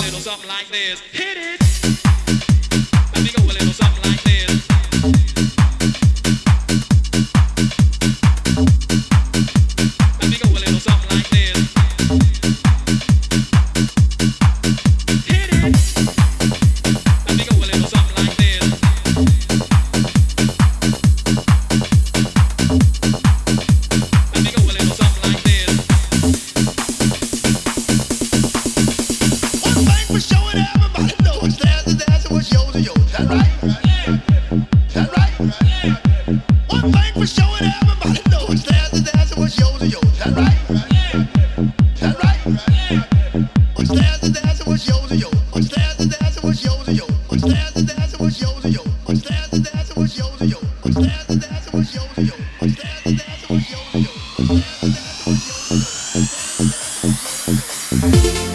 little something like this. Hit it. Let me go a little something like this. Let me go a little something like this. Hit it. Let me go a little something like this. Let me go a little something like this. One thing for sure, and everybody knows there's a dance and what's yours is yours. That right? That right? One thing for sure, and everybody knows there's a dance and what's yours is yours. That right? That right? What's there's a dance and what's yours is yours. What's there's a dance and what's yours is yours. What's there's a dance and what's yours is yours. What's there's a dance and what's yours is yours. What's there's a dance and what's yours is yours. What's there's a dance and what's yours is yours. What's there's a dance and what's yours is yours.